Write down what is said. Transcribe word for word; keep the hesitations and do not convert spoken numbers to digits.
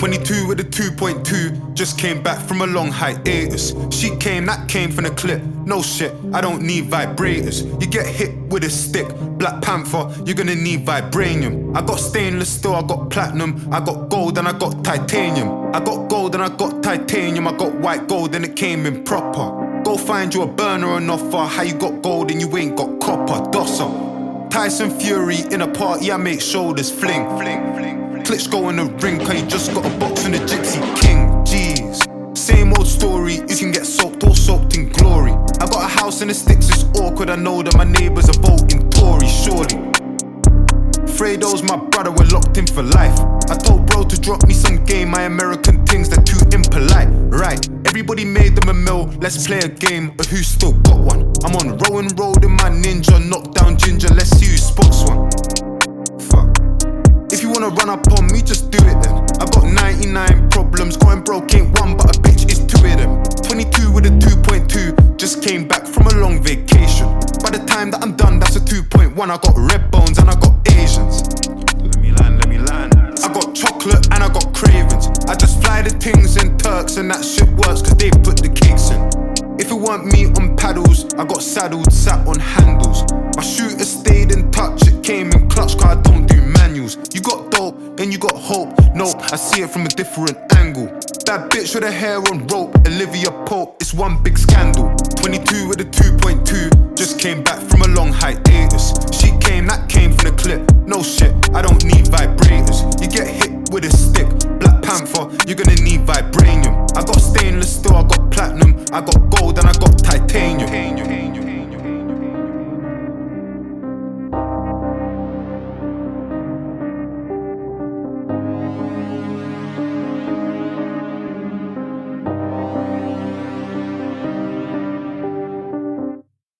twenty-two with a two point two, just came back from a long hiatus. She came, that came from the clip. No shit, I don't need vibrators. You get hit with a stick, Black Panther, you're gonna need vibranium. I got stainless steel, I got platinum, I got gold and I got titanium. I got gold and I got titanium, I got white gold and it came in proper. Go find you a burner on offer, how you got gold and you ain't got copper, dosser. Tyson Fury in a party, I make shoulders fling, fling, fling. Klitschko in the ring, cause you just got a box from the Gypsy King. Jeez, same old story, you can get soaked or soaked in glory. I got a house in the sticks, it's awkward, I know that my neighbours are voting Tory, surely. Fredo's my brother, we're locked in for life. I told bro to drop me some game, my American things, they're too impolite. Right, everybody made them a mill, let's play a game of who still got one. I'm on Rowan Road in my Ninja, knock down Ginger, let's see who spots one. Fuck. If you wanna run up on me, just do it then. I got ninety-nine problems, going broke ain't one, but a bitch is two of them. twenty-two with a two point two, just came back from a long vacation. By the time that I'm done, that's a two point one. I got red bones and I got Asians. Let me land, let me land. I got chocolate and I got cravings. I just fly the things in Turks and that shit works cause they put the cakes in. If it weren't me on paddles, I got saddled, sat on handles. My shooter stayed in touch, it came in clutch cause I don't do manuals. You got dope, and you got hope. Nope, I see it from a different angle. That bitch with her hair on rope, Olivia Pope, it's one big scandal. twenty-two with a two point two, just came back from a long hiatus. She came, that came from the clip. No shit, I don't need vibrators. You get hit